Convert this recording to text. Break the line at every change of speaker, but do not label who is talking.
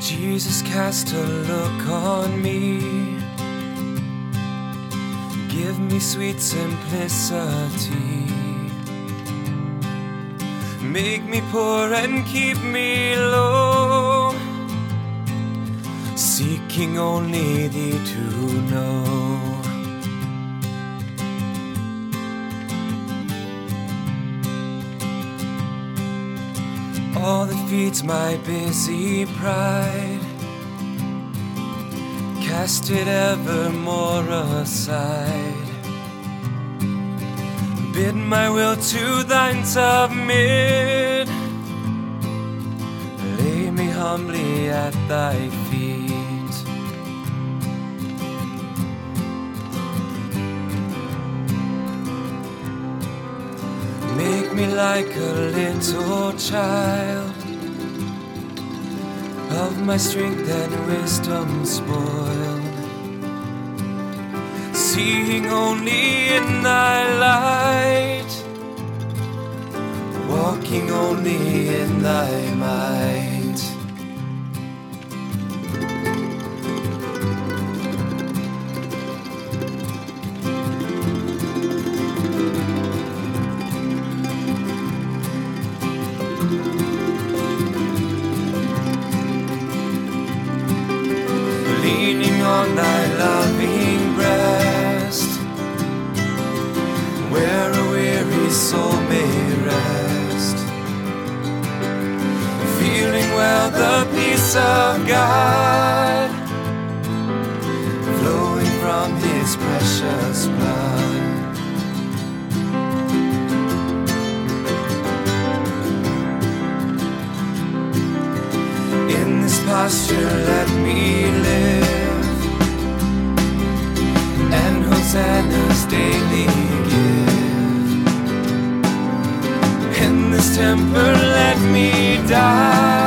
Jesus, cast a look on me. Give me sweet simplicity. Make me poor and keep me low, seeking only thee to know. All that feeds my busy pride, cast it evermore aside. Bid my will to thine submit. Lay me humbly at thy feet. Make me like a little child, of my strength and wisdom spoiled, seeing only in thy light, walking only in thy might. Leaning on thy loving breast, where a weary soul may rest, feeling well the peace of God, flowing from his precious blood. In this posture let me live, and hosannas daily give. In this temper let me die,